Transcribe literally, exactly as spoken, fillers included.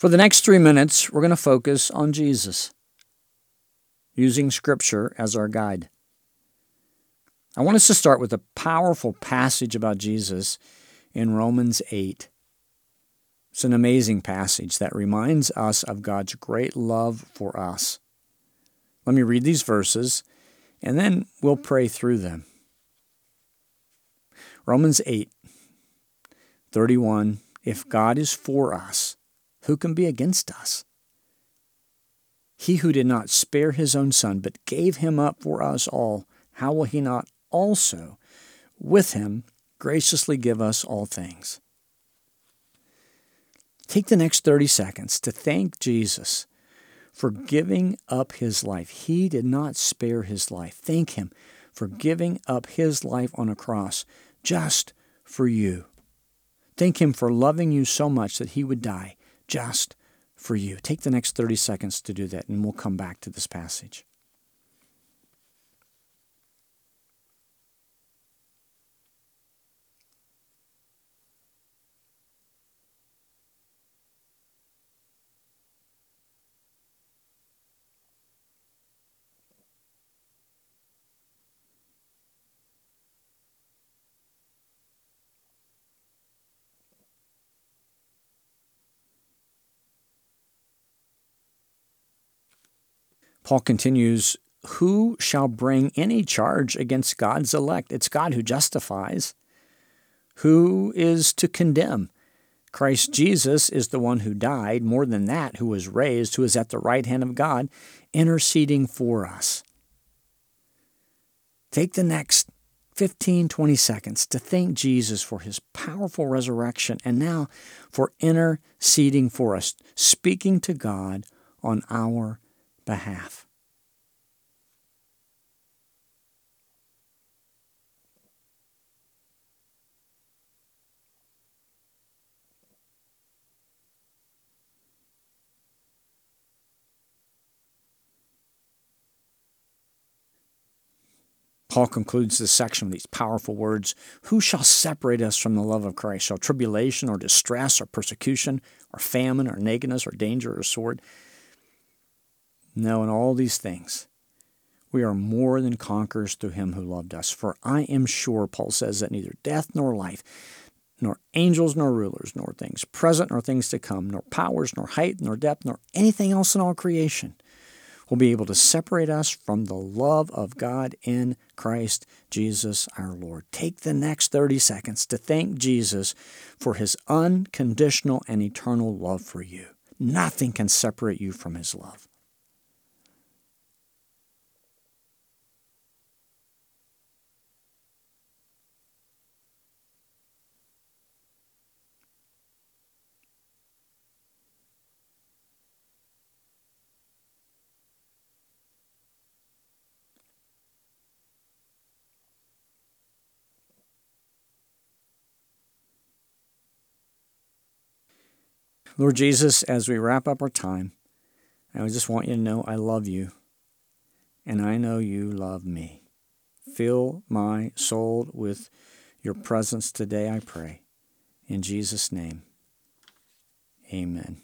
For the next three minutes, we're going to focus on Jesus, using Scripture as our guide. I want us to start with a powerful passage about Jesus in Romans eight. It's an amazing passage that reminds us of God's great love for us. Let me read these verses, and then we'll pray through them. Romans eight, thirty-one, if God is for us, who can be against us? He who did not spare his own son, but gave him up for us all, how will he not also, with him, graciously give us all things? Take the next thirty seconds to thank Jesus for giving up his life. He did not spare his life. Thank him for giving up his life on a cross just for you. Thank him for loving you so much that he would die just for you. Take the next thirty seconds to do that, and we'll come back to this passage. Paul continues, who shall bring any charge against God's elect? It's God who justifies. Who is to condemn? Christ Jesus is the one who died, more than that, who was raised, who is at the right hand of God, interceding for us. Take the next fifteen, twenty seconds to thank Jesus for his powerful resurrection and now for interceding for us, speaking to God on our behalf. Paul concludes this section with these powerful words, who shall separate us from the love of Christ? Shall tribulation or distress or persecution or famine or nakedness or danger or sword? No, in all these things, we are more than conquerors through him who loved us. For I am sure, Paul says, that neither death nor life, nor angels nor rulers, nor things present nor things to come, nor powers, nor height, nor depth, nor anything else in all creation will be able to separate us from the love of God in Christ Jesus our Lord. Take the next thirty seconds to thank Jesus for his unconditional and eternal love for you. Nothing can separate you from his love. Lord Jesus, as we wrap up our time, I just want you to know I love you, and I know you love me. Fill my soul with your presence today, I pray. In Jesus' name, amen.